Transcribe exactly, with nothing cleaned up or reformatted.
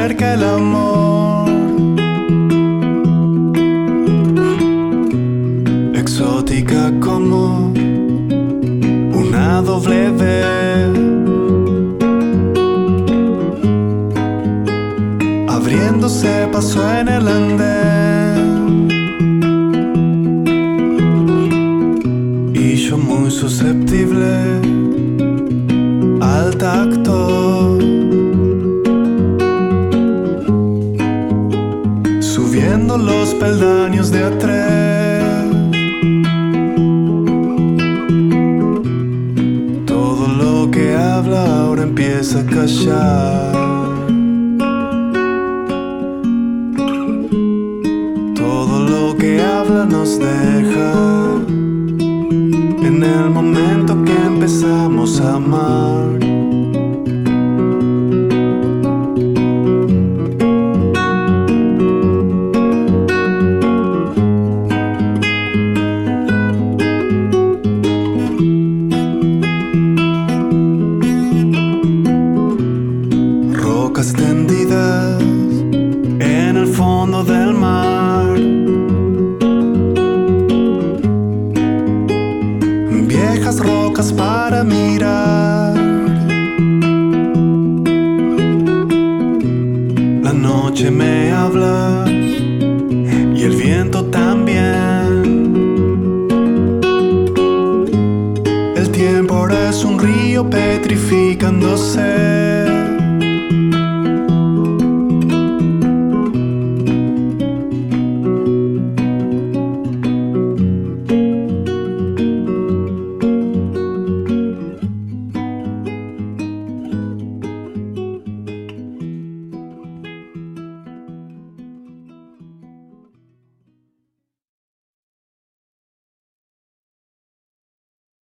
cerca el amor, exótica como una W, abriéndose paso en el andén, y yo muy susceptible al tacto, subiendo los peldaños de a tres. Todo lo que habla ahora empieza a callar. Todo lo que habla nos deja en el momento que empezamos a amar. Rocas tendidas en el fondo del mar, viejas rocas para mirar. La noche me habla y el viento también. El tiempo ahora es un río petrificándose.